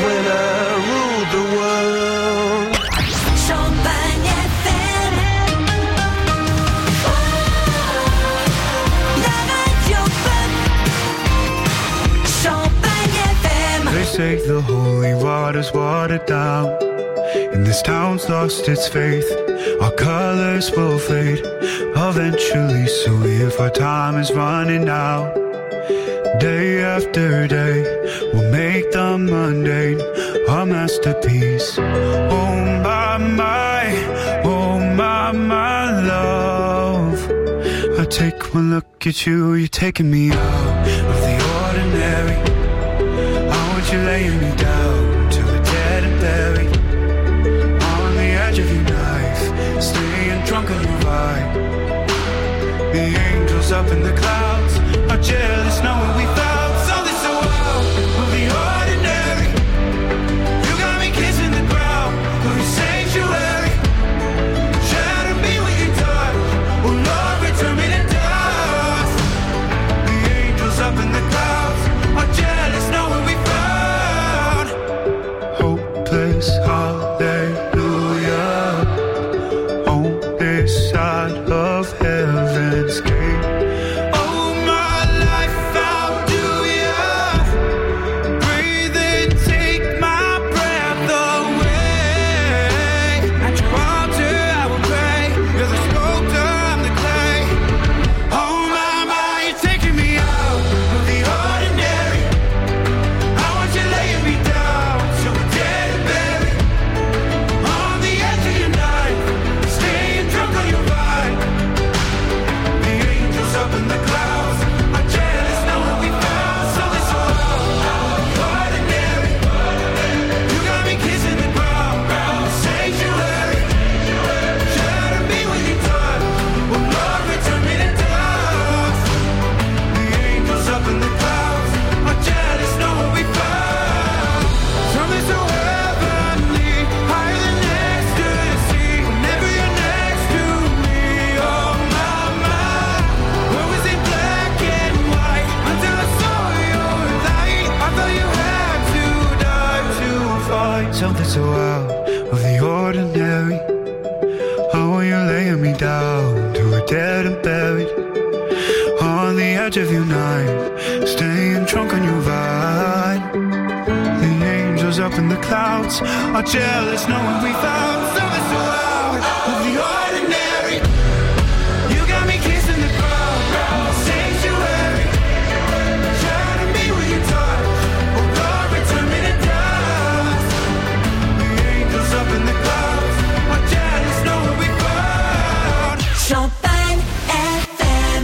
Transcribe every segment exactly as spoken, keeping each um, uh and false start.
when I ruled the world. Champagne F M. Oh, la radio pop. Champagne F M. They say the holy water's watered down, and this town's lost its faith. Our colors will fade eventually, so if our time is running out, day after day, we'll make the mundane our masterpiece. Oh my, my, oh my, my love. I take one look at you, you're taking me out of the ordinary. I want you laying me down till we're dead and buried, on the edge of your knife, staying drunk on your ride. The angels up in the clouds are jealous knowing we found something so wild of the ordinary. You got me kissing the ground of your sanctuary. Shatter me with your touch, oh Lord, return me to dust. The angels up in the clouds are jealous knowing we found hopeless hallelujah on this side of heaven's gate. Oh my life, how do ya breathe and take my breath away? At your altar I will pray, you're the sculptor, I'm the clay. Oh my, my, you're taking me out of the ordinary. I want you laying me down till we're dead and buried, on the edge of your knife, staying drunk on your ride. The angels up in the clouds are jealous knowing we found something so ordinary. You got me kissing the ground, sanctuary. Shatter me with your touch, oh Lord, return me to dust. The angels up in the clouds are jealous knowing we found something so heavenly, higher than ecstasy. Whenever you're next to me, oh my, my. Where was it black and white until I saw your light? I thought you had to die to find something so out of the ordinary. How are you laying me down till we're dead and buried, on the edge of your night, staying drunk on your ride. The angels up in the clouds are jealous knowing we found something so out of the ordinary. You got me kissing the ground, sanctuary. Shatter me with your touch, oh Lord, return me to dust. The angels up in the clouds are jealous knowing we found Champagne F M.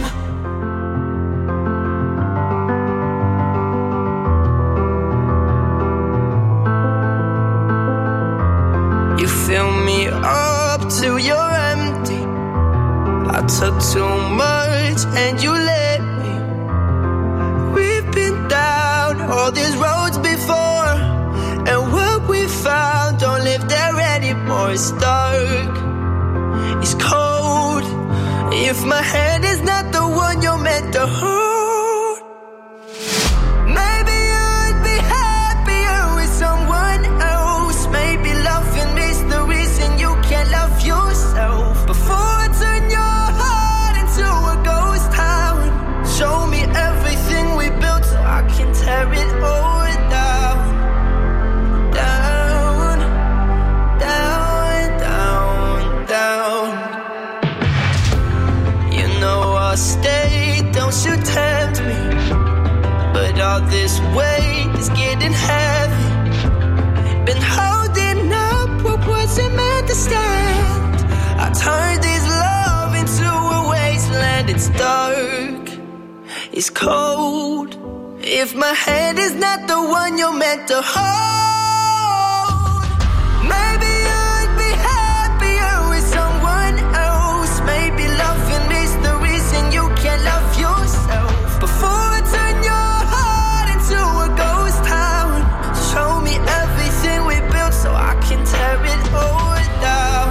You fill me up till you're empty. I took too much and you let me. We've been down all these roads before, and what we found don't live there anymore. It's dark, it's cold. If my hand is not the one you're meant to hold, maybe you'd be happier with someone else. Maybe loving is the reason you can't love yourself. Before I turn your heart into a ghost town, show me everything we built so I can tear it all down. Down, down, down, down. You know I'll stay, don't you tempt me. But all this weight is getting heavy. Been holding up what wasn't meant to stand. I turned this love into a wasteland. It's dark, it's cold. If my hand is not the one you're meant to hold, maybe you'd be happier with someone else. Maybe loving is the reason you can't love yourself. Before I turn your heart into a ghost town, show me everything we built so I can tear it all down.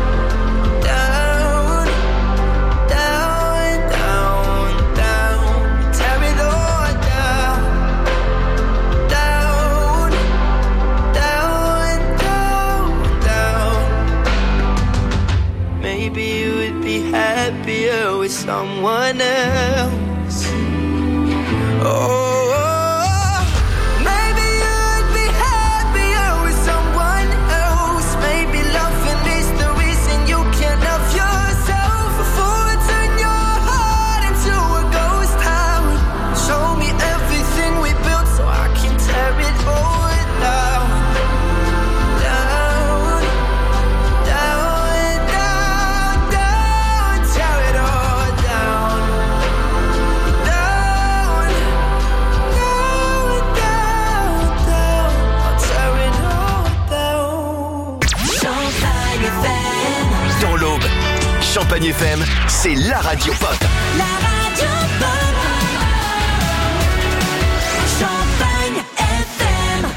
Down, down, down, down. Tear it all down. Down, maybe you would be happier with someone else. Oh. Champagne F M, c'est la radio pop. La radio pop. Champagne F M.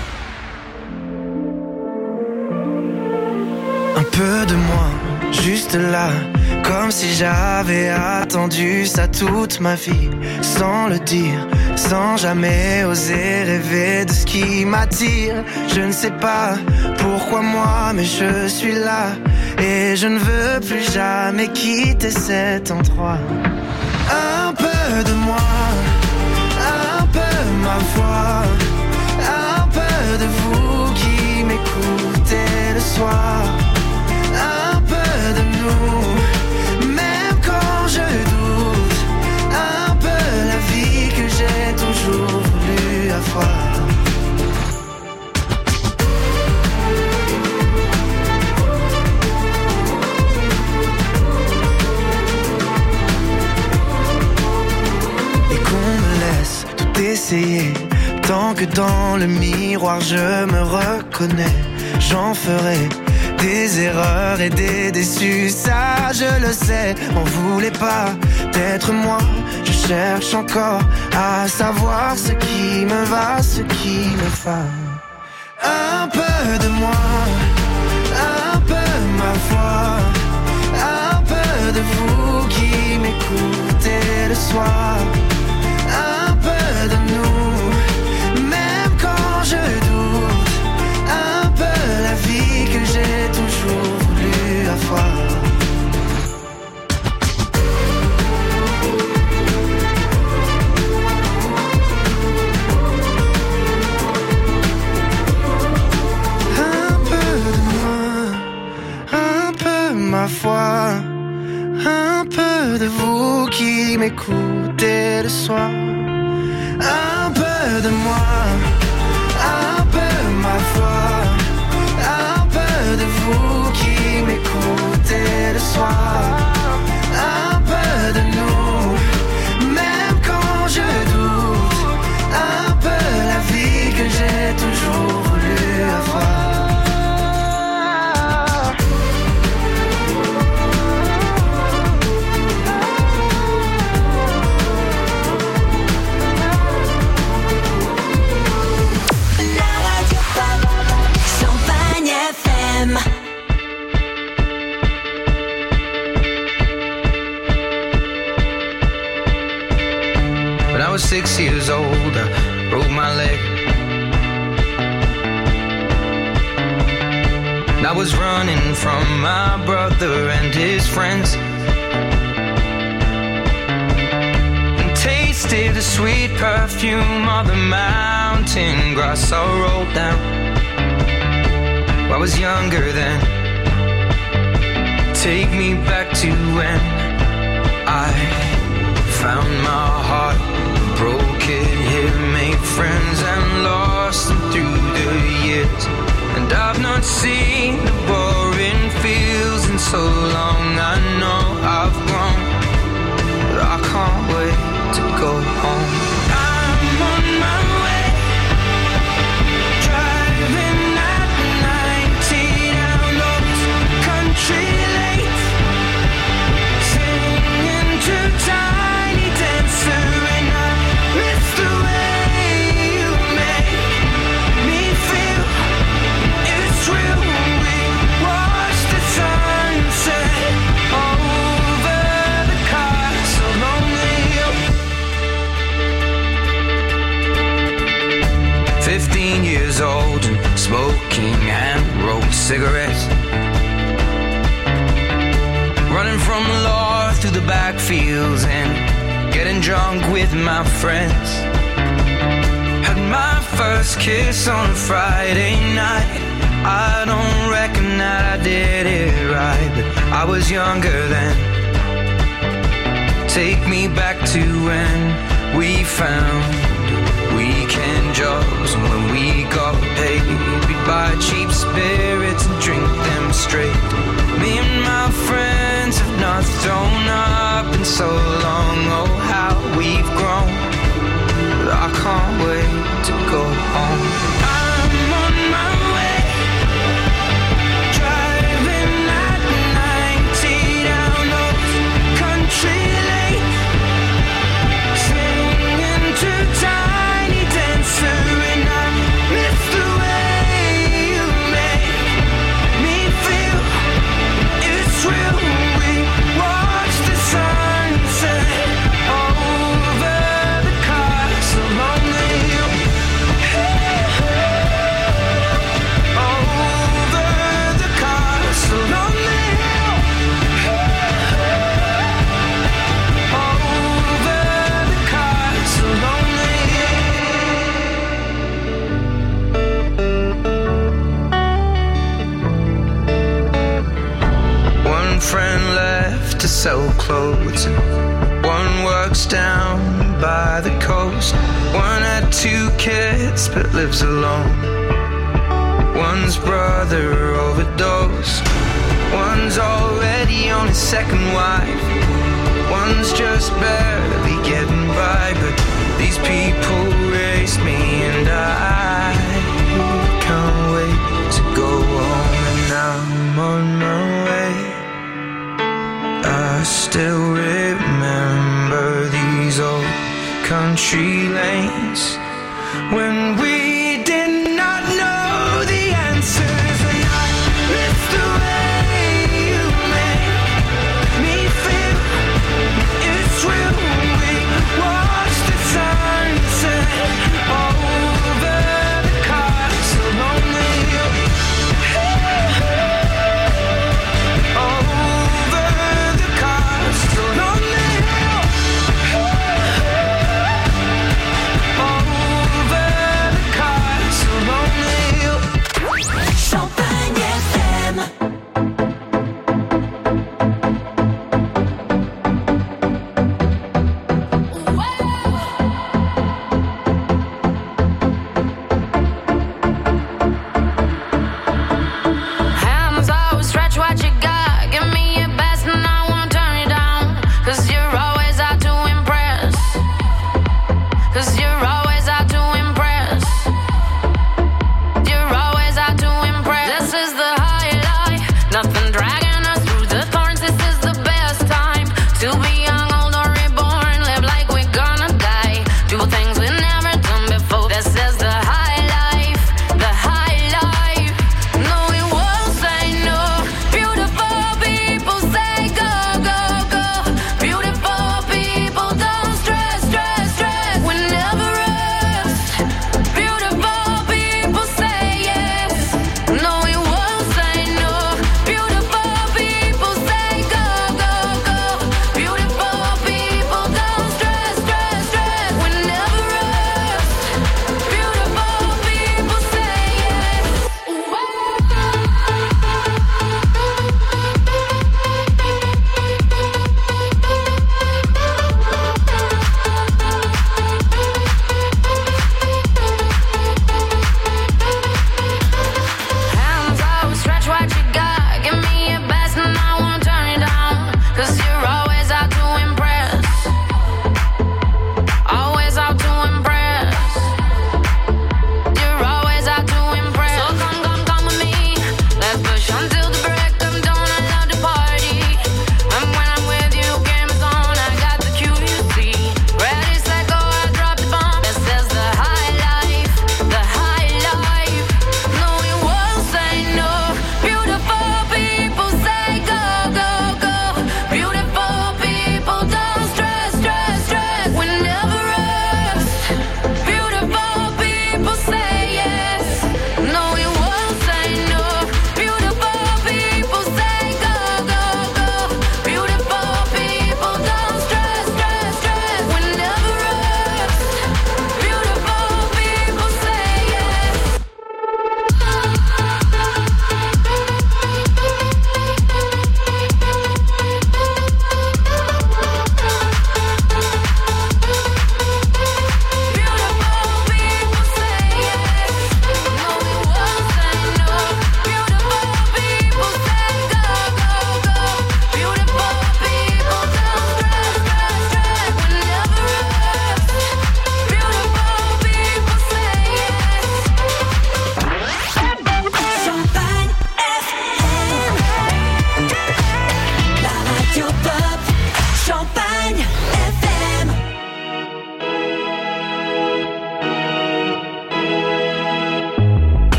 Un peu de moi, juste là, comme si j'avais attendu ça toute ma vie, sans le dire, sans jamais oser rêver de ce qui m'attire. Je ne sais pas pourquoi moi, mais je suis là. Et je ne veux plus jamais quitter cet endroit. Un peu de moi, un peu ma voix, un peu de vous qui m'écoutez le soir. Un peu de nous, même quand je doute. Un peu la vie que j'ai toujours voulu avoir. Essayer, tant que dans le miroir je me reconnais, j'en ferai des erreurs et des déçus, ça je le sais. On voulait pas d'être moi, je cherche encore à savoir ce qui me va, ce qui me va. Un peu de moi, un peu ma voix, un peu de vous qui m'écoutez le soir. Un peu de nous, même quand je doute. Un peu la vie que j'ai toujours voulu avoir. Un peu de moi, un peu ma foi, un peu de vous qui m'écoutez le soir. Un peu de moi, un peu ma foi, un peu de vous qui m'écoutez le soir. Un peu de nous, même quand je doute. Un peu la vie que j'ai toujours voulu avoir. When I was six years old, I broke my leg. And I was running from my brother and his friends, and tasted the sweet perfume of the mountain grass I rolled down. I was younger then. Take me back to when I found my heart, broke it here, made friends and lost them through the years. And I've not seen the boring fields in so long. I know I've grown, but I can't wait to go home. I'm on my way, driving at ninety down those country lanes, singing to Tiny Dancer, and I miss the way you make me feel. It's real. We watch the sunset over the castle lonely. Fifteen years old and smoking and rolled cigarettes, running through the backfields and getting drunk with my friends. Had my first kiss on a Friday night. I don't reckon that I did it right, but I was younger then. Take me back to when we found weekend jobs, and when we got paid, we'd buy cheap spirits and drink them straight. Me and my friends have not thrown up in so long. Oh, how we've grown, but I can't wait to go home. I'm on my way, driving at ninety down those country lanes, singing to Tiny Dancer, and I miss the way you make me feel. It's real. We watch the sunset over the castle on the hill. Over the castle on the hill. Over the castle on the hill. One friend left to sell clothes, and one works down by the coast. One had two kids but lives alone. One's brother overdosed. One's already on his second wife. One's just barely getting by, but these people race me, and I can't wait to go home. And I'm on my way. I still remember these old country lanes when we did not know the answers, and I miss the way you make me feel. It's real. We watch the sunset over the castle on the hill. Over the castle on the hill. Over the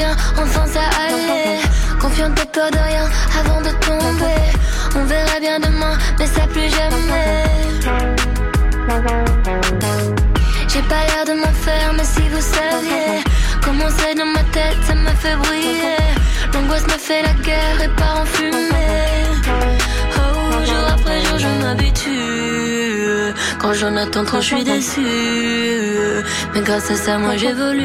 rien, enfin ça allait. Confiante et peur de rien avant de tomber. On verra bien demain, mais ça plus jamais. J'ai pas l'air de m'en faire, mais si vous saviez comment c'est dans ma tête, ça me fait briller. L'angoisse me fait la guerre et part en fumée. Oh, jour après jour, je m'habitue. Quand j'en attends trop, je suis déçue. Mais grâce à ça, moi j'évolue.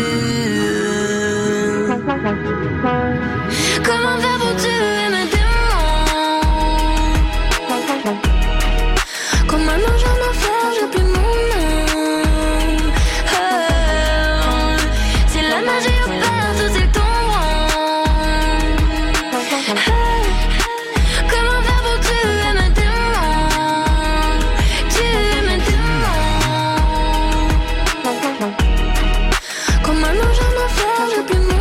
Comment faire pour tuer mes démons? Quand maintenant j'en ai fait, j'ai plus mon nom. Oh, c'est la magie au père, tout c'est ton rang. Comment faire pour tuer mes démons? Tuer mes démons. Quand maintenant j'en ai fait, j'ai plus mon nom.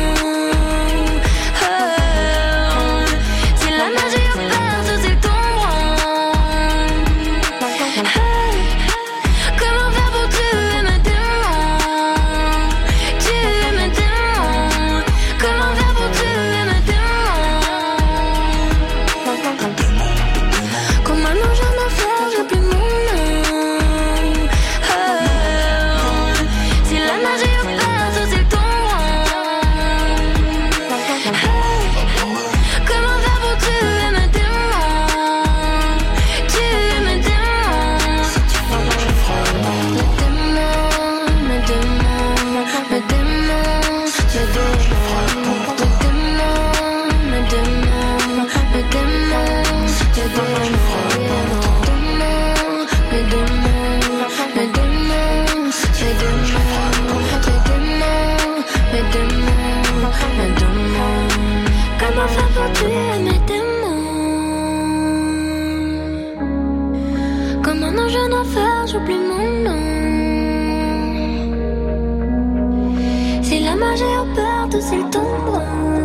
C'est le tombeau.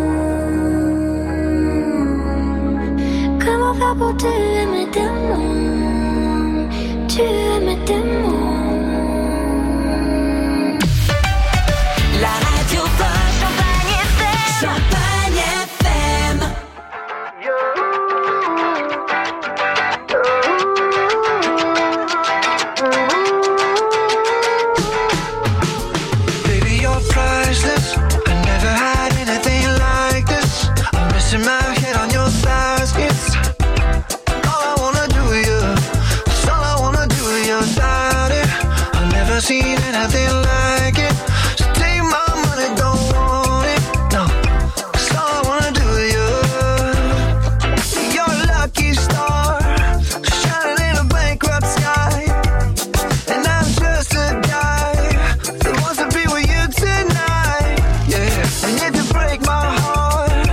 Comment faire pour tuer mes démons? Tuer mes démons. La radio va Champagne F M. Champagne F M. Baby, you're priceless. My head on your thighs, it's all I wanna do with you. It's all I wanna do with your body. I've never seen anything like it. So take my money, don't want it. No, it's all I wanna do with you. You're a lucky star, shining in a bankrupt sky. And I'm just a guy that wants to be with you tonight. Yeah, and if you break my heart,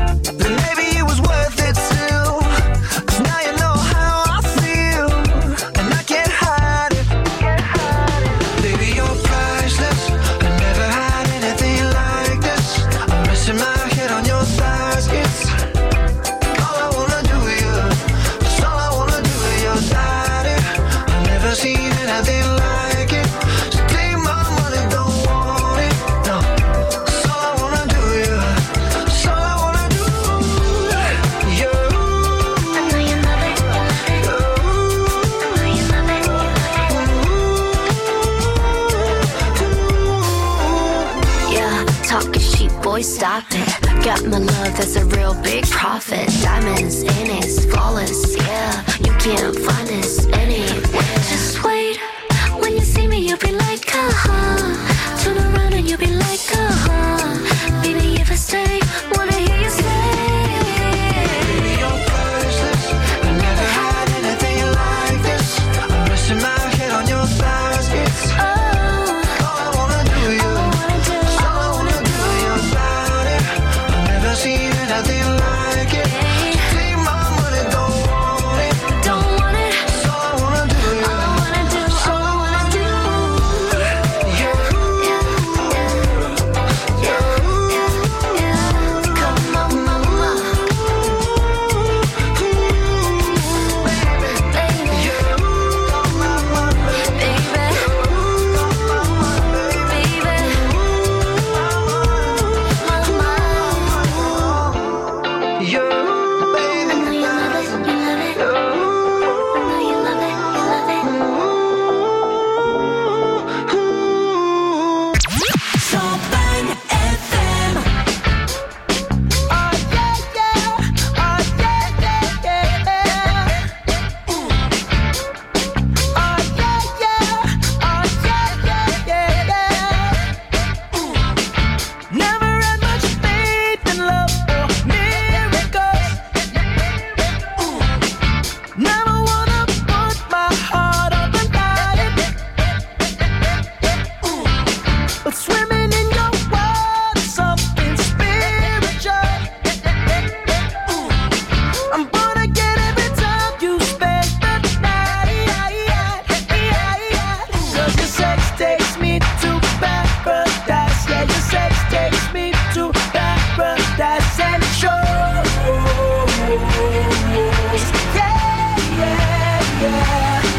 stop it. Got my love, that's a real big profit. Diamonds in it, flawless, yeah. You can't find this anywhere. Just wait, when you see me, you'll be like, uh-huh. Turn around and you'll be like, uh-huh. Baby, if I stay, wanna hear you say. Baby, you're priceless. I never had anything like this. I'm resting my head on your thighs. It's oh, all I wanna do with you. It's all I wanna do with your body. I've never seen anything like it. So take my money, don't want it. Don't want it. It's all I wanna do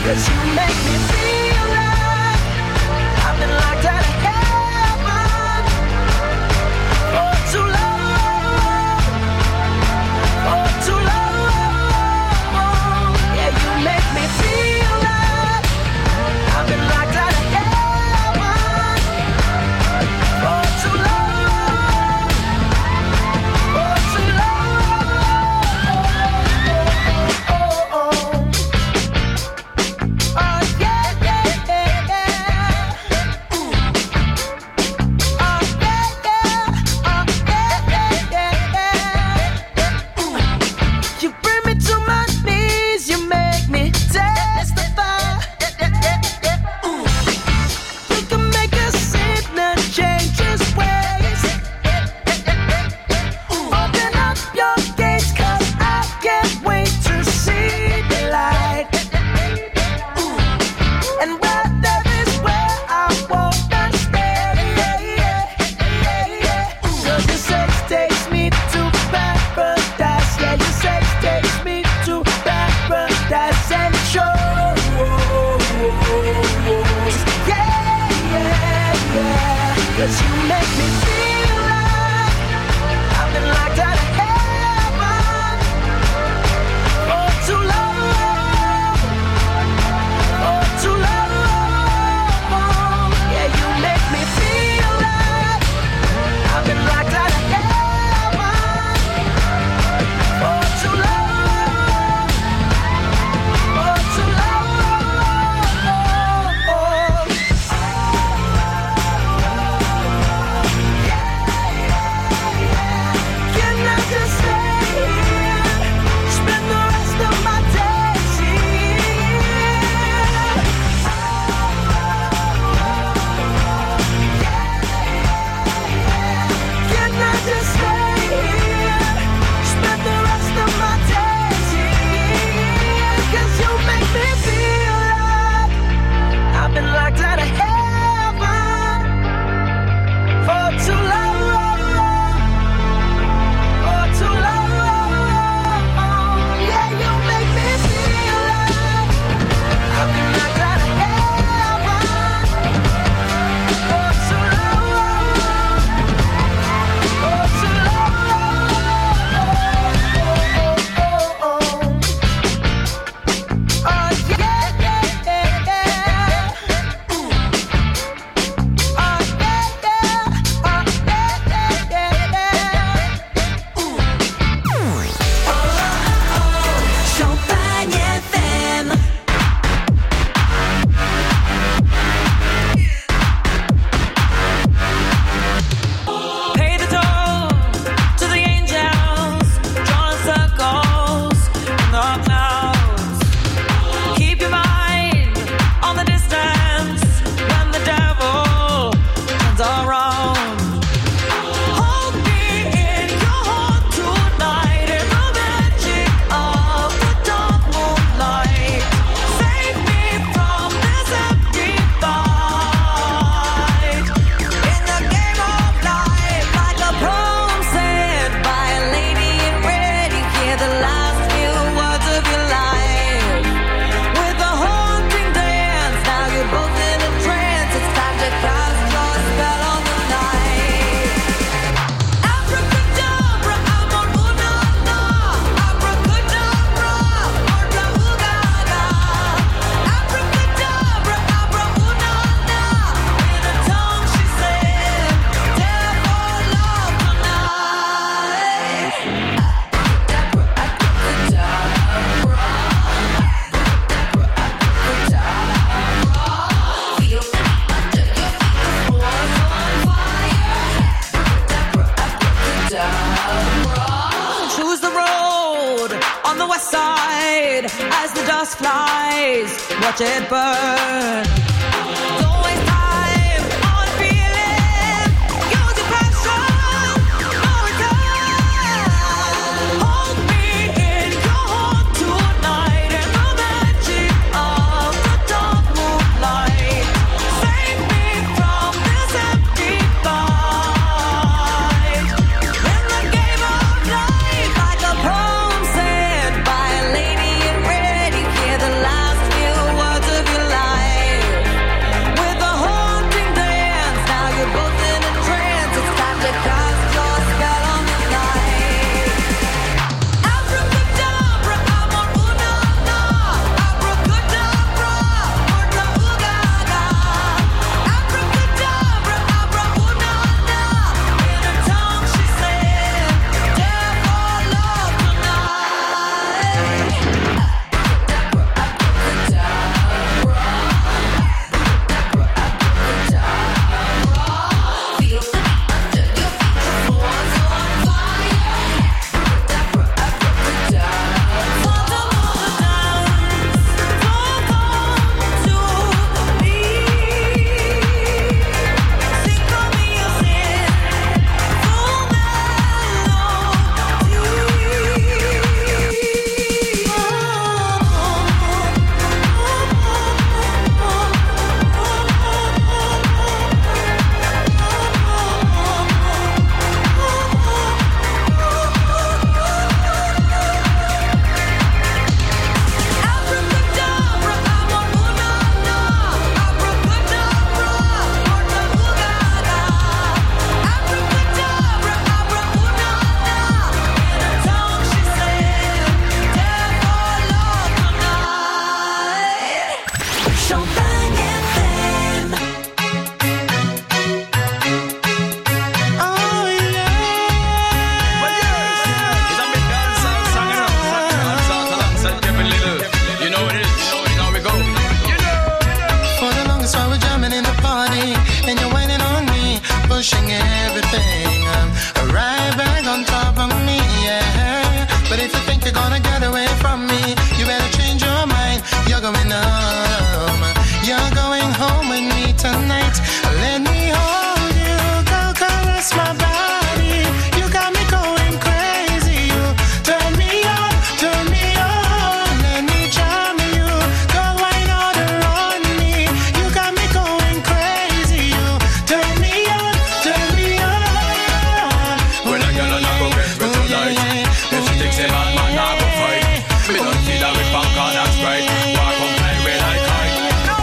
'cause you make me feel like I've been locked out of heaven for too long, for too long. Yeah, you make me feel like I've been locked out of heaven for too long, for too long. Oh, oh, oh. Oh, yeah, yeah, yeah, yeah. Ooh. Oh, yeah, yeah. Oh, yeah, yeah, yeah, yeah. Ooh. You bring me to my knees, you make me testify. Ooh. You can make a sinner change his ways. Open up your gates, 'cause I can't wait to see the light. And where there is where I wanna stay. 'Cause your sex takes me to paradise. Yeah, your sex takes me to paradise and shows. Yeah, yeah, yeah. 'Cause you make me feel like I've been locked out of heaven for too long, for too long. Yeah, you make me feel like I've been locked out of heaven for too long, for too long. Can I just stay here, spend the rest of my days here? Can I just stay here, spend the rest of my days here? 'Cause you make me feel like I've been locked out of heaven for too long, for too long. Yeah, you make me feel like I've been locked out of heaven for too long, for too long. Oh, yeah, yeah, yeah, yeah. Ooh. Oh, yeah, yeah. Oh, yeah, yeah, yeah, yeah. Ooh. Champagne F M. Pay the toll to the angels, drawing circles in the clouds. Keep your mind on the distance when the devil turns around. Hold me in your heart tonight in the magic of the dark moonlight. Save me from this empty fight. In the game of life, like a poem said by a lady in red, you hear the last few words of your life. With a haunting dance, now you're both in a trance. It's time to cast your spell on the night. Abracadabra, amor, una, na. Abracadabra, orda, ugaga. Abracadabra, abra, una, na. In a tongue she said, devil love tonight. Abracadabra, abracadabra. Feel under your feet, the floor's on fire. Abracadabra. Choose the road on the west side as the dust flies. Watch it burn. Don't waste time on feeling. Use your passion. No return. Hold me in your heart tonight in the magic of the dark moonlight. Save me from this empty fight. In the game of life, like a poem said by a lady in red, you hear the last few words Champagne F M. Oh yeah. Well, yes, it's a big dancehall song, you know. Dancehall alongside Kevin Little. You know what it is. You know we go. You know. For the longest while we're jamming in the party, and you're whining on me, pushing everything. Um, right back on top of me, yeah. But if you think you're gonna get away from me, you better change your mind. You're going home. You're going home with me tonight. Let me hold you, go caress my body. You got me going crazy. You turn me on, turn me on. Let me charm you, go wine all around me. You got me going crazy. You turn me on, turn me on. When a girl and I go get with tonight, if she thinks a man, man, I go fight. Me don't see that with popcorn and Sprite. Walk on play with like kite.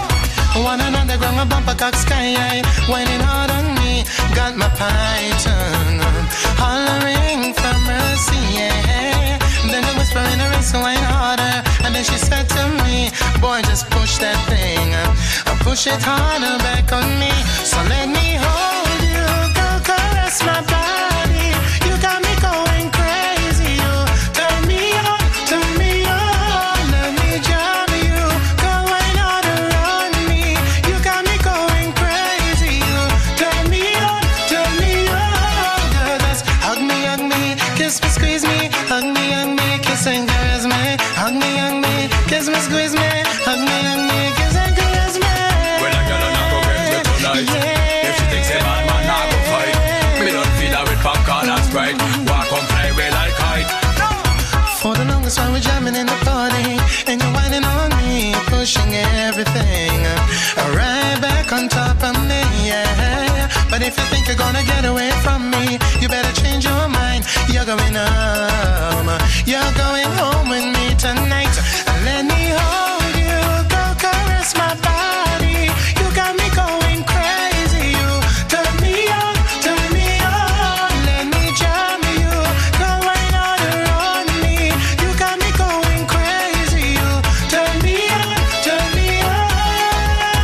One and underground, a bumper cock sky high, whining hard on me, got my python hollering for mercy, yeah. Then the whisper in her ear, so wine harder. And then she said to me, boy, just push that thing, uh, push it harder back on me. So let me hold you, go caress my body. You got me going crazy. You turn me on, turn me on. Let me jam you, go wine all around me. You got me going crazy. You turn me on, turn me on. Girl, just hug me, hug me, kiss me, squeeze me, hug me, hug me, kiss and caress me. Hug me, hug me, kiss me, squeeze me, hug me, hug me, kiss and caress me. When a girl and I go get with tonight, if she thinks a man, man, I go fight. Me don't feed her with popcorn and Sprite. Walk on play with like kite. For the longest while we're jamming in the party, and you're whining on me, pushing everything right back on top of me, yeah. But if you think you're gonna get away from me, you better change your mind. You're going home. You're going home with me tonight. Let me hold you, go caress my body. You got me going crazy. You turn me on, turn me on. Let me jam you, go right all around me. You got me going crazy. You turn me on, turn me on.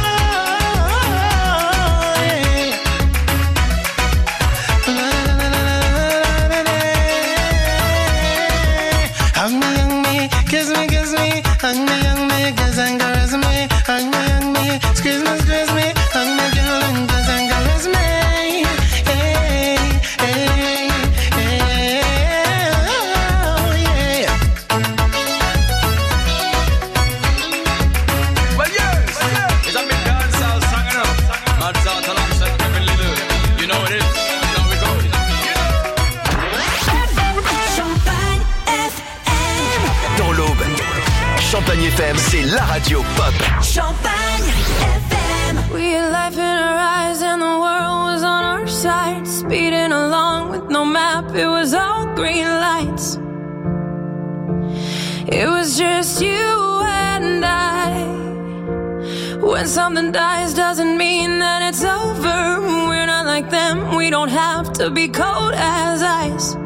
Yeah. Hug me, hug me, kiss me, kiss me, hug me, hug me, kiss and caress me. Hug me, hug me, squeeze me, squeeze me, hug me, girl, and kiss and caress me. Hey, hey, hey, oh, yeah. Well, yes, it's a big dancehall song, you know. Dancehall alongside Kevin Little. You know what it is. You know we go. You know. Champagne F M. Dans l'aube, Champagne F M, c'est la radio pop. Champagne F M. We had life in our eyes and the world was on our side. Speeding along with no map, it was all green lights. It was just you and I. When something dies doesn't mean that it's over. We're not like them, we don't have to be cold as ice.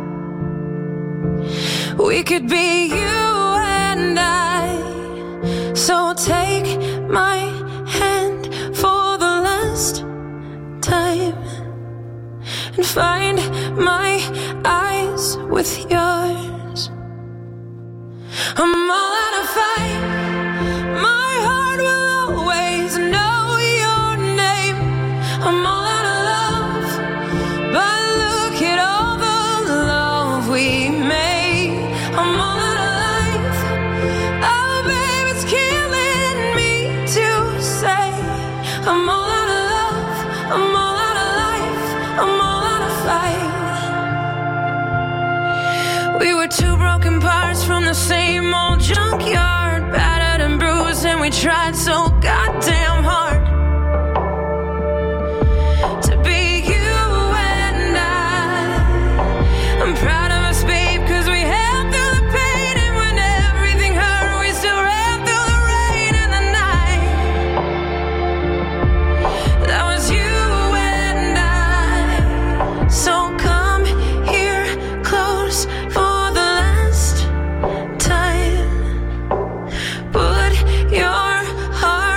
We could be you and I. So take my hand for the last time and find my eyes with yours. I'm all out of fight. My heart will always know your name. I'm all out of love, but look at all the love we made. I'm all out of life. Oh, babe, it's killing me to say. I'm all out of love. I'm all out of life. I'm all out of fight. We were two broken parts from the same old junkyard, battered and bruised, and we tried so goddamn hard to be you and I. I'm proud of us, babe, 'cause we held through the pain, and when everything hurt, we still ran through the rain and the night. That was you and I. So come here close for the last time. Put your heart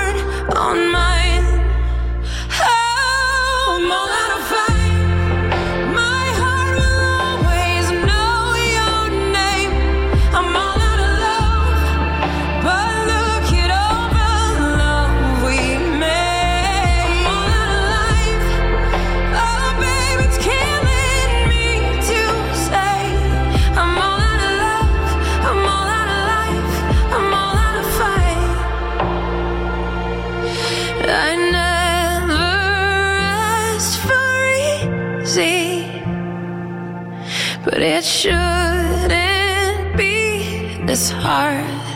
It shouldn't be this hard.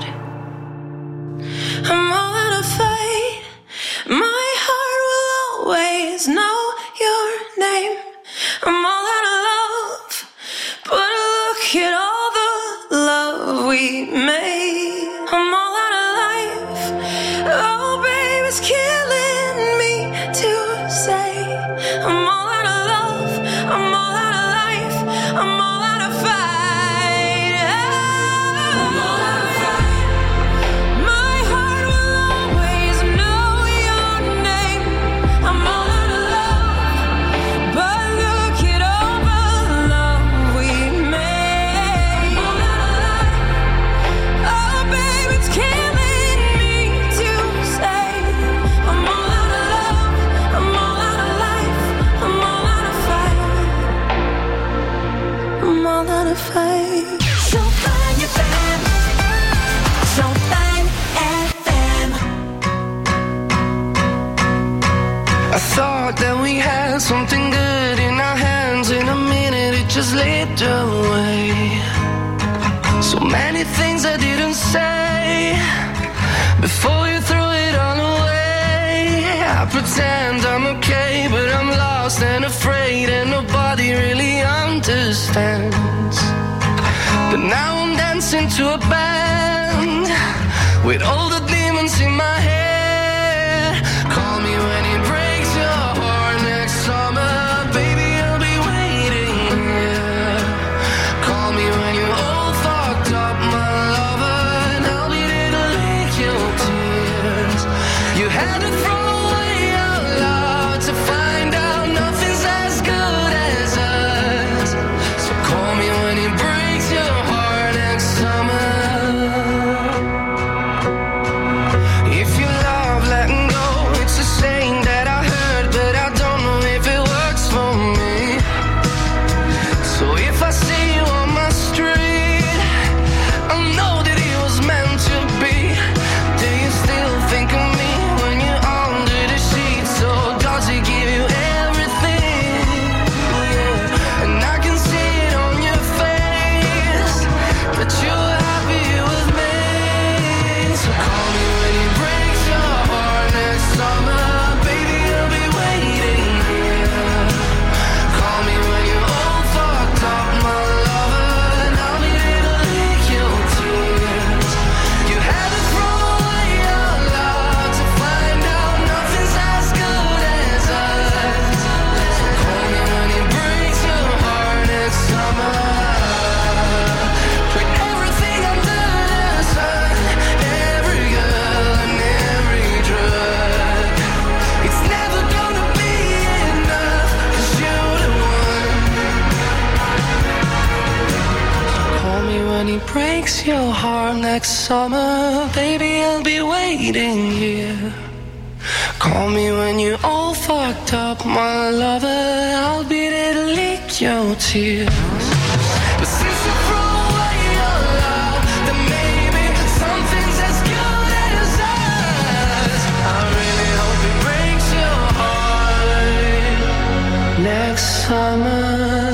I'm all out of fight. My heart will always know your name. I'm all out of love, but look at all the love we made. I'm all out of life. Oh, baby, it's killing me to say. I'm all out of love. I'm all out of life. I'm all out of fight. I'm all out of fight. My heart will always know your name. I'm all out of love, but look at all the love we made. I'm all out of life. Oh, baby, it's killing me to say. I'm all out of love. I'm all out of life. I'm all out of fight. I'm all out of fight. Champagne F M. Champagne F M. I thought that we had something good in our hands. In a minute it just slipped away. So many things I didn't say before you threw it all away. I pretend I'm okay, but I'm lost and afraid, and nobody really understands. But now I'm dancing to a band with all the demons in my head. Call me when it breaks your heart next summer, baby, I'll be waiting here. Call me when you're all fucked up, my lover, and I'll be there to lick your tears. You had to throw away your love to find out nothing's as good as us. So call me when it breaks your heart next summer. If you love letting go, it's a saying that I heard, but I don't know if it works for me. So if I see you on my street, I know that it was meant to be. Do you still think of me when you're under the sheets? So does it give you everything? Yeah. And I can see it on your face that you're happy with me. So call me when it breaks your heart next summer, baby, I'll be waiting here. Call me when you're all fucked up, my lover, and I'll be there to lick your tears. You had to throw away your love to find out nothing's as good as us. So call me when it breaks your heart next summer. With everything under the sun, every girl and every drug, it's never gonna be enough, 'cause you're the one. Call me when it breaks your heart next summer, baby, I'll be waiting here. Call me when you're all fucked up, my lover, I'll be there to lick your tears. But since you threw away your love, then maybe something's as good as us. I really hope it breaks your heart next summer.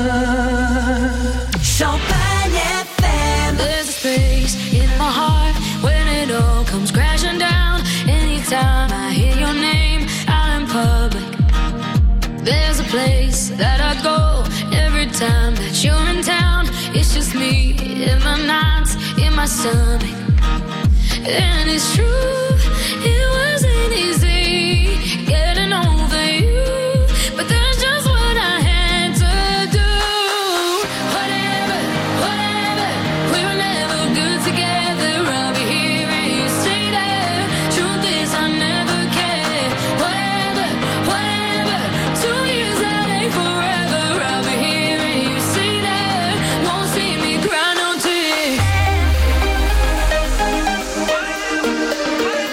Champagne F M. There's a space in my heart when it all comes crashing down. Anytime I hear your name out in public, there's a place that I go every time that you're in town. It's just me in my nights, in my stomach. And it's true, it wasn't easy getting over you, but that's just what I had to do. Whatever, whatever, we were never good together. I'll be here and you stay there. Truth is, I never cared. Whatever, whatever, two years that ain't forever. I'll be here and you stay there. Won't see me cry no tears.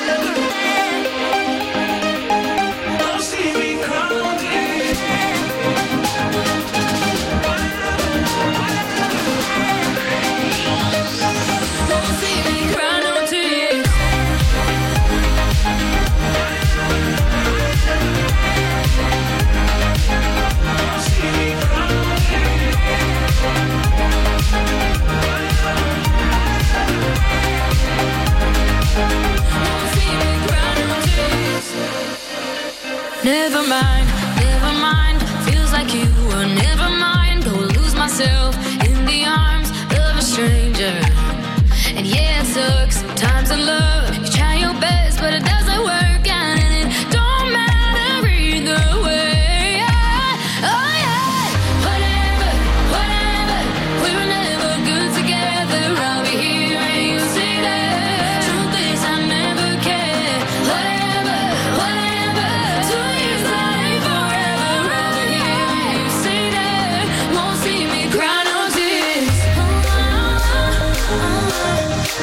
Never mind, never mind. Feels like you were never mind. Go lose myself in the arms of a stranger. And yeah, it sucks sometimes in love. You try your best, but it doesn't work out, and it don't matter either way. Yeah. Oh yeah, whatever, whatever. We were never good together. I'll be here and you say that. Truth is, I never cared. Whatever, whatever. Two years ain't forever. I'll be here and you say that. Won't see me cry no tears. Oh, oh, oh,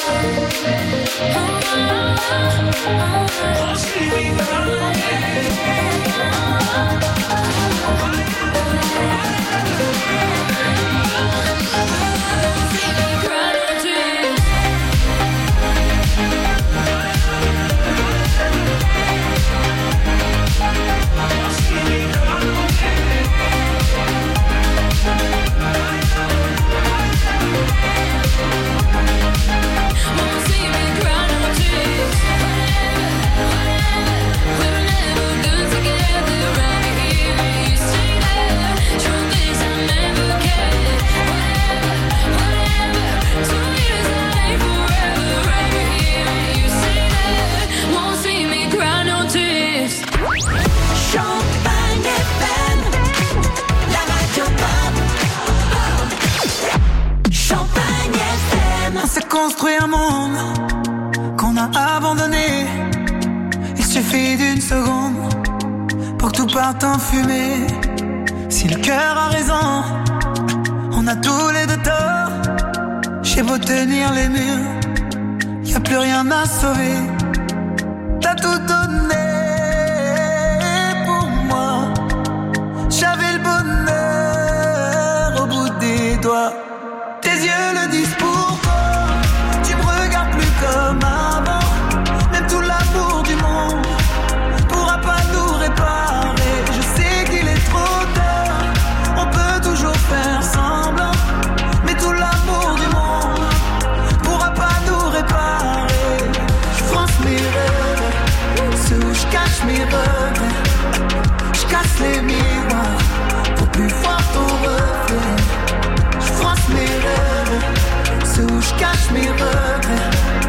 Construire un monde qu'on a abandonné. Il suffit d'une seconde pour que tout parte en fumée. Si le cœur a raison, on a tous les deux tort. J'ai beau tenir les murs, y a plus rien à sauver. T'as tout donné pour moi. J'avais le bonheur au bout des doigts. Tes yeux le disent pour toi. Comme avant, même tout l'amour du monde pourra pas nous réparer. Je sais qu'il est trop tard, on peut toujours faire semblant, mais tout l'amour du monde pourra pas nous réparer. Je fronce mes rêves, ceux où je cache mes regrets. Je casse les miroirs pour plus voir ton reflet. Je fronce mes rêves, ceux où je cache mes regrets.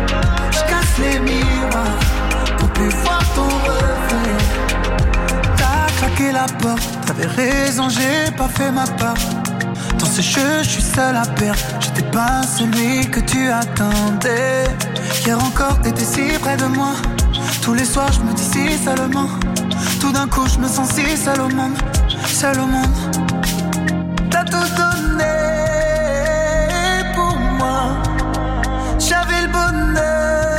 Les miroirs pour plus voir ton reflet. T'as claqué la porte, t'avais raison, j'ai pas fait ma part. Dans ce jeu, je suis seul à perdre. J'étais pas celui que tu attendais. Hier encore, t'étais si près de moi. Tous les soirs, je me dis si seulement. Tout d'un coup, je me sens si seul au monde. Seul au monde. T'as tout donné pour moi. J'avais le bonheur.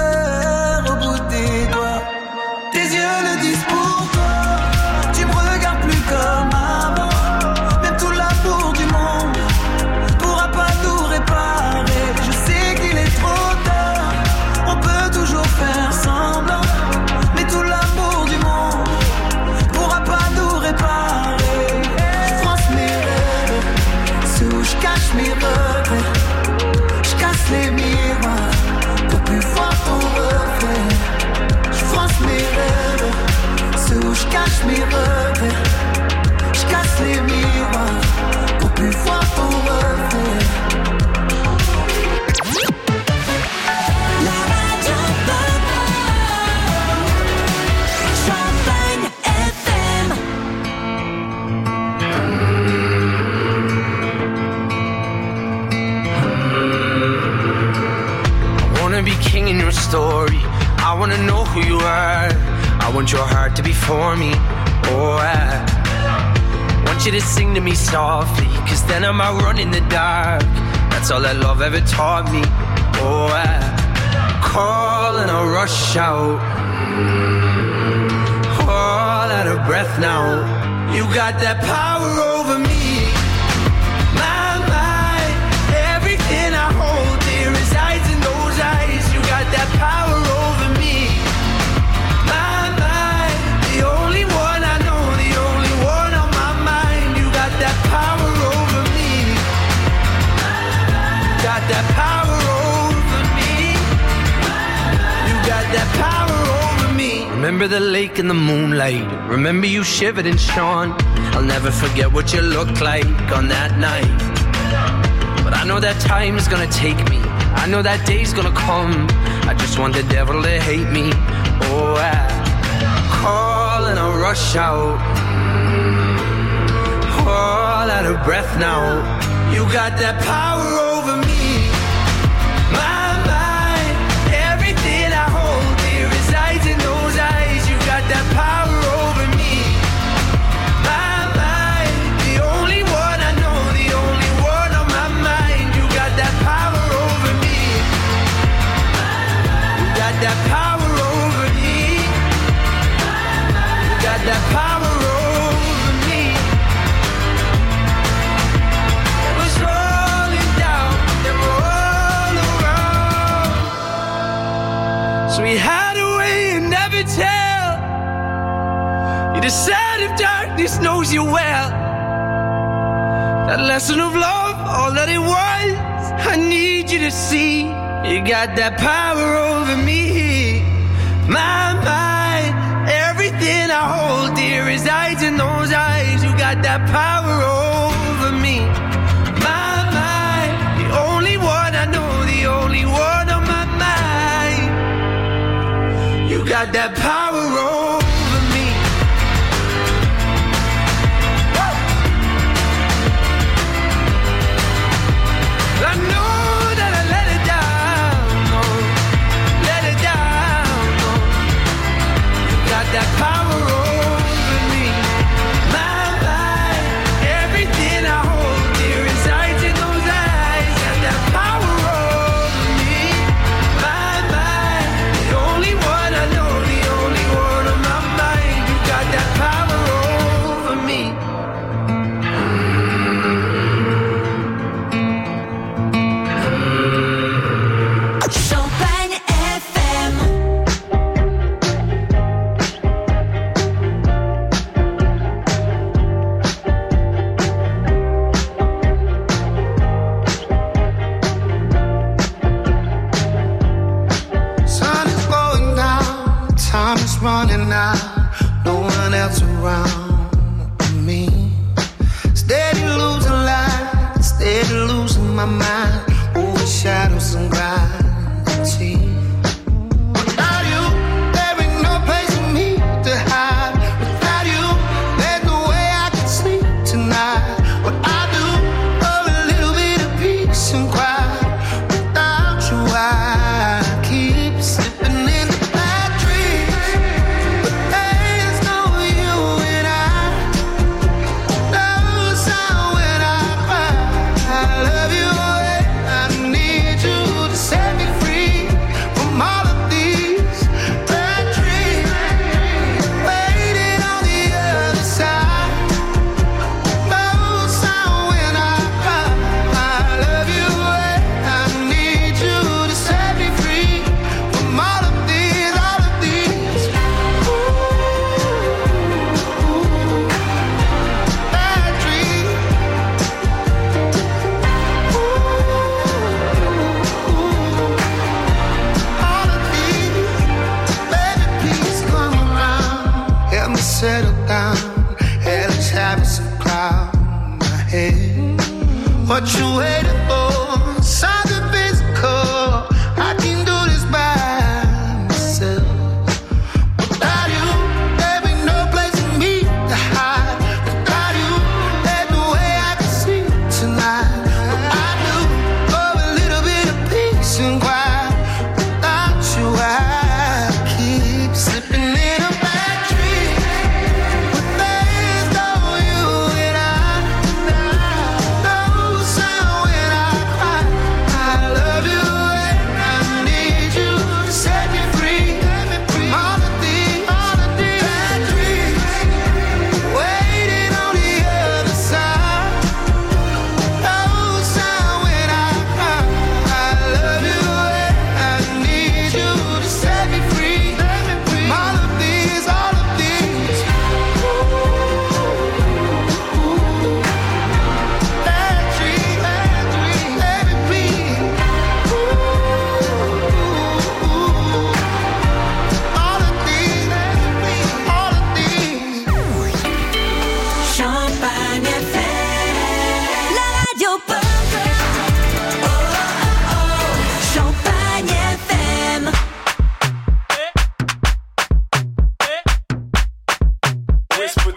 Comme avant, même tout l'amour du monde pourra pas nous réparer. Je sais qu'il est trop tard, on peut toujours faire semblant, mais tout l'amour du monde pourra pas nous réparer. Je fronce mes rêves, ceux où je cache mes regrets. Je casse les miroirs pour plus voir ton reflet. Je fronce mes rêves, ceux où je cache mes regrets. Casse les miroirs pour plus voir ton reflet. La radio pop, Champagne F M. I wanna be king in your story. I wanna know who you are. I want your heart to be for me. Oh, I want you to sing to me softly, cause then I might run in the dark. That's all that love ever taught me. Oh, I call and I rush out, all out of breath now. You got that power over me. My mind, everything I hold dear resides in those eyes. You got that power over me. My mind, the only one I know, the only one on my mind. You got that power over me. Got that power over me. You got that power over me. Remember the lake in the moonlight. Remember you shivered and shone. I'll never forget what you looked like on that night. But I know that time's gonna take me. I know that day's gonna come. I just want the devil to hate me. Oh, I call and I rush out. All out of breath now. You got that power over me. My mind, everything I hold dear resides in those eyes. You got that power over me. My mind, the only one I know, the only one on my mind. You got that power over me. You got that power over me. You got that power over me. It was rolling down, they were all around. So we hide away and never tell. You decide if darkness knows you well. That lesson of love, all that it was, I need you to see. You got that power over me. My mind, everything I hold dear resides in those eyes. You got that power over me. My mind, the only one I know, the only one on my mind. You got that power over me. I know that I let it down, no, let it down, no. You got that power over me. My mind, everything I hold dear resides in those eyes. Got that power over me. My mind, the only one I know, the only one on my mind. You got that power over me. Champagne F M. Sun is going down, time is running out. No one else around me. Steady losing light, steady losing my mind. Over shadows and gravity. Without you, there ain't no place for me to hide. Without you, there's no way I can sleep tonight. What I do, oh, a little bit of peace and quiet. Without you, I keep slipping into bad dreams. But there's no you and I. No sound when I cry. I love you, I need you to set me free from all of these bad dreams. Waiting on the other side. No sound when I cry. I love you, I need you to set me free from all of these, all of these bad dreams. All of these, baby, please come around. Help me settle down. Hell is having some cloud in my head. What you waiting for? Something physical. I can do this by myself. Without you, there ain't no place for me to hide. Without you, there's no way I can sleep tonight. But I do, oh, a little bit of peace and quiet. Without you, I keep slipping in a bad dream. But there's no you and I. No sound when I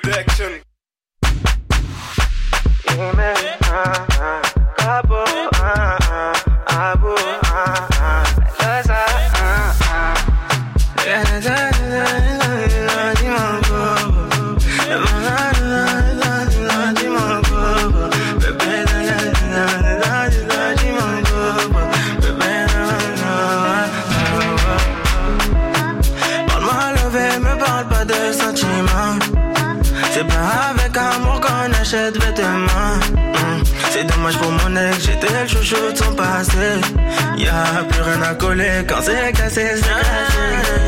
protection. Yeah, man. Ah, ah. Cabo, ah, ah. Abo, ah, ah. Cause I, ah, ah. Yeah, da, da, da, da, da, di mon bobo. Da, da, da, da, da, di mon bobo. Bébé, da, da, da, da, da, di mon bobo. Bébé, da, da, da. Parle-moi levé, me parle pas de sentiments. C'est pas avec amour qu'on achète vêtements. mm. C'est dommage pour mon ex, j'étais le chouchou de son passé. Y'a plus rien à coller quand c'est cassé, c'est cassé.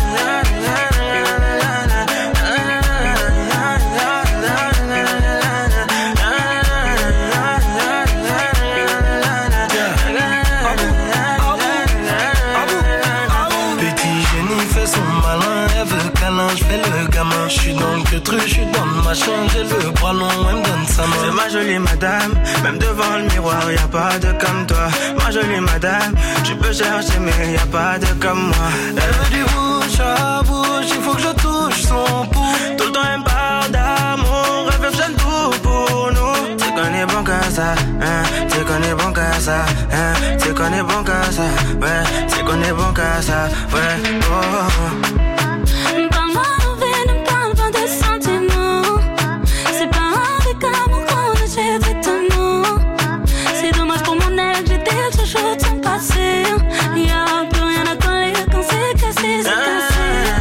Je fais le gamin, je suis dans le queutru, je suis dans le machin, j'ai le bras long, elle me donne sa main. C'est ma jolie madame, même devant le miroir, y'a pas de comme toi. Ma jolie madame, tu peux chercher mais y'a pas de comme moi. Elle veut du bouche à bouche, il faut que je touche son pouls. Tout le temps elle me parle d'amour, elle veut que j'aime tout pour nous. Tu connais bon qu'à ça, hein, tu connais bon qu'à ça, hein, tu connais bon qu'à ça, ouais, tu connais bon qu'à ça, ouais, oh, oh. Parle-moi envers, ne parle pas de sentiments. C'est pas avec amour qu'on achète vêtements. C'est dommage pour mon ex, j'étais le chouchou de son passé. Y'a plus rien à coller quand c'est cassé, c'est cassé.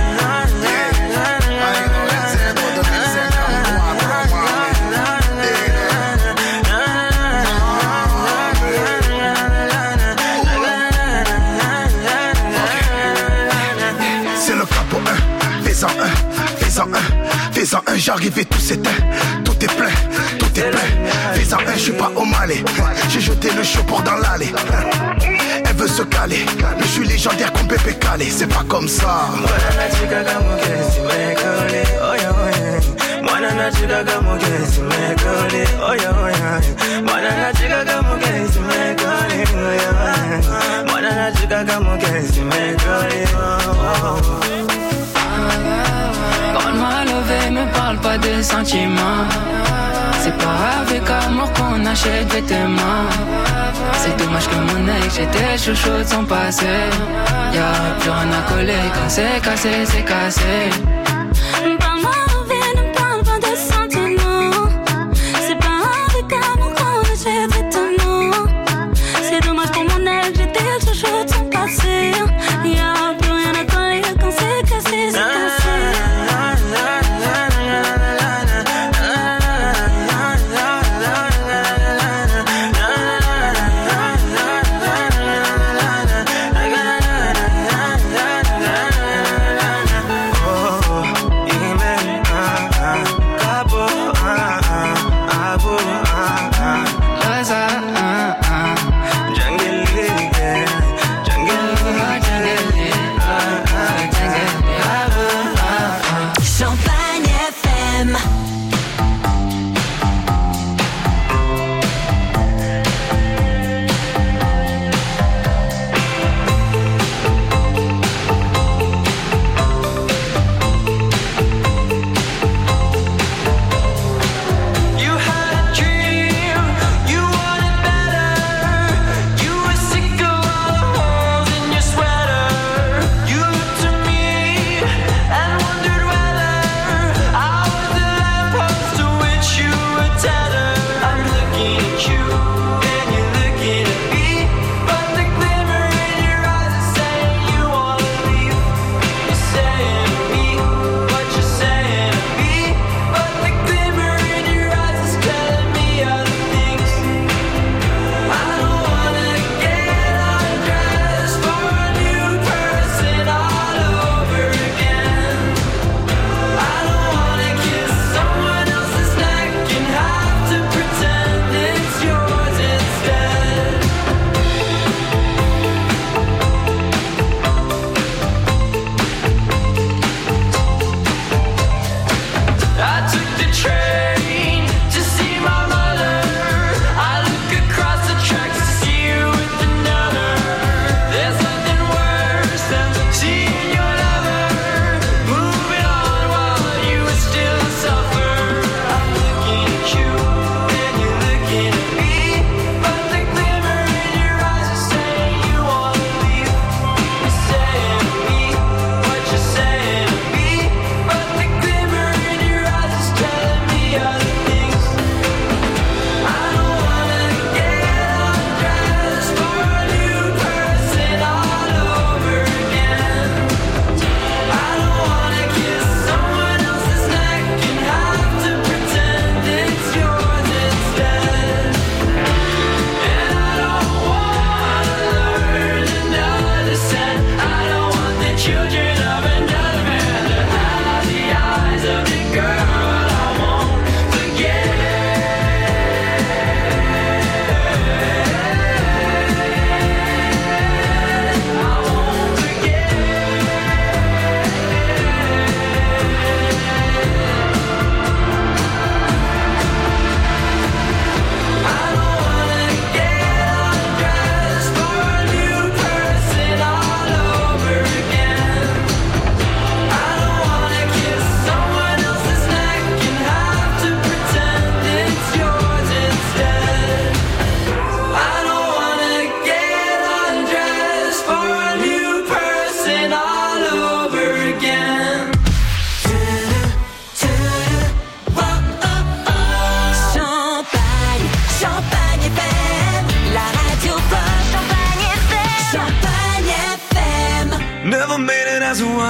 C'est le capo un, fais-en un, fais-en un, fais-en un, j'arrive et tout s'éteint, tout est plein, tout est plein. Fais-en un, je suis pas au Malais, j'ai jeté le chaud dans l'allée. Elle veut se caler, mais je suis légendaire comme Pépé Calé, c'est pas comme ça. Parle-moi levé, me parle pas de sentiments. C'est pas avec amour qu'on achète vêtements. C'est dommage que mon ex, j'étais chouchou de son passé. Y'a plus rien à coller quand c'est cassé, c'est cassé. Parle-moi envers, ne parle pas de sentiments. C'est pas avec amour qu'on achète vêtements. C'est dommage pour mon ex, j'étais le chouchou de son passé. Y'a plus rien à coller quand c'est cassé, c'est cassé.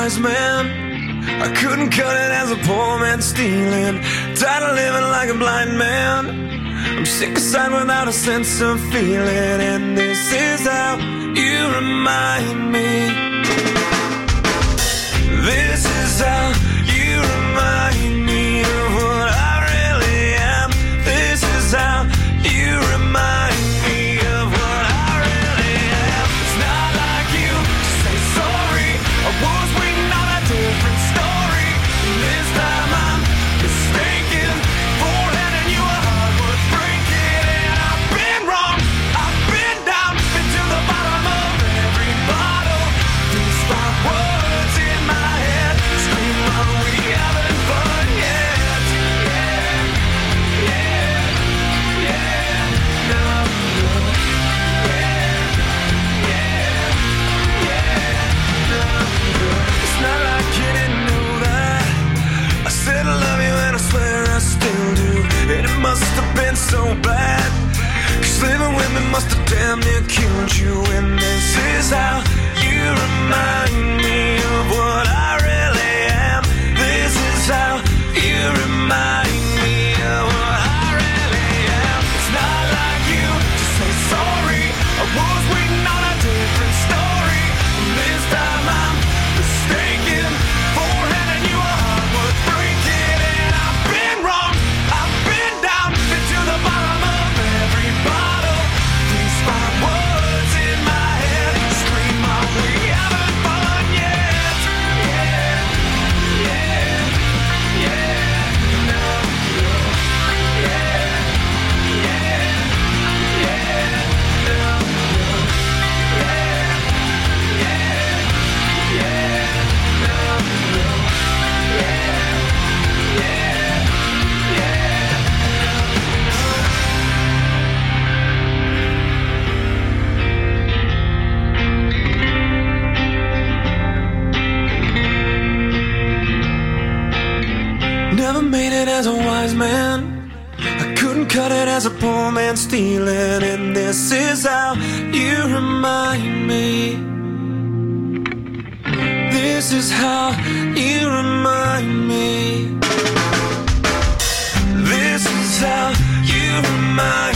wise man. I couldn't cut it as a poor man stealing. Tired of living like a blind man. I'm sick aside without a sense of feeling. And this is how you remind me. This is how you remind me of what I really am. This is how you remind me of what I really am. It's not like you to say sorry. I was waiting on a different story. This time I'm mistaken for handing you a heart worth breaking. And I've been wrong, I've been down, been to the bottom of every bottle. These five words in my head scream, are we having fun yet? Yeah, yeah, yeah, no, no. Yeah, yeah, yeah, no, no. It's not like you didn't know that I said I love you and I swear I still do. And it must have been so bad, 'cause living with me must have damn near killed you. And this is how you remind me of what I really am. This is how you remind me of what I really am. It's not like you to say sorry. I was waiting on a different story. This time I'm mistaken for handing you a heart worth breaking. And I've been wrong, I've been down, been to the bottom of every bottle. These five words in my head scream, are we having fun yet? Yeah, yeah, yeah, no, no. Yeah, yeah, yeah, no, no. Yeah, yeah, yeah, no, no. Yeah, yeah, yeah, Never made it as a wise man. I couldn't cut it as a poor man stealing. And this is how you remind me. This is how you remind me. This is how you remind me.